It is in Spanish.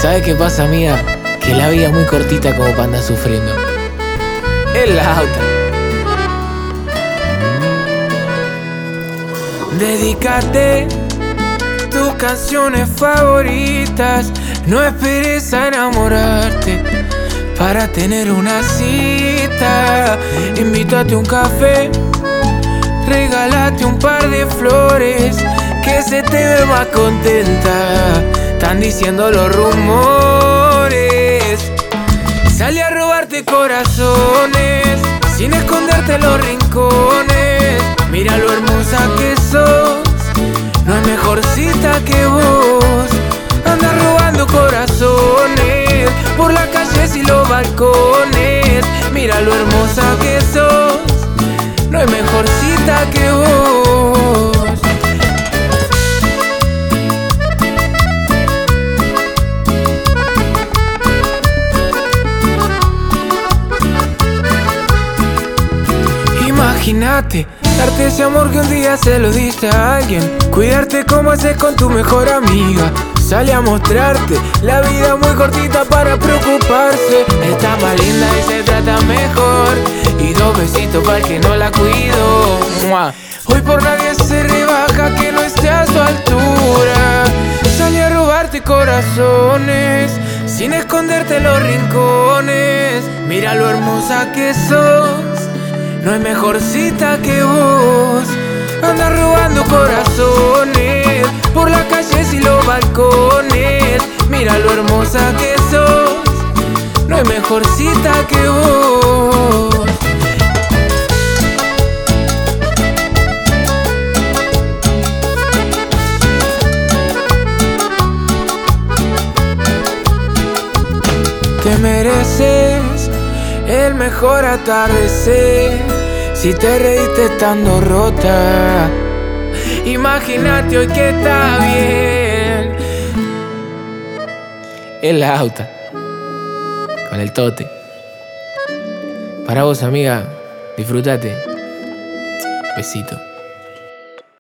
¿Sabes qué pasa, amiga? Que la vida es muy cortita como para andar sufriendo. Es la auta. Dedícate tus canciones favoritas. No esperes a enamorarte para tener una cita. Invítate un café, regálate un par de flores, que se te ve más contenta. Están diciendo los rumores. Sale a robarte corazones sin esconderte en los rincones. Mira lo hermosa que sos, no hay mejor cita que vos. Anda robando corazones por las calles y los balcones. Mira lo hermosa que sos, no hay mejor cita que vos. Imagínate darte ese amor que un día se lo diste a alguien. Cuidarte como haces con tu mejor amiga. Sale a mostrarte la vida muy cortita para preocuparse. Está más linda y se trata mejor. Y 2 besitos para el que no la cuido. ¡Mua! Hoy por nadie se rebaja que no esté a su altura. Sale a robarte corazones sin esconderte en los rincones. Mira lo hermosa que sos, no hay mejor cita que vos. Anda robando corazones por las calles y los balcones. Mira lo hermosa que sos, no hay mejor cita que vos. Te mereces el mejor atardecer si te reíste estando rota. Imagínate hoy que está bien. Es la auta con el tote. Para vos, amiga, disfrutate. Besito.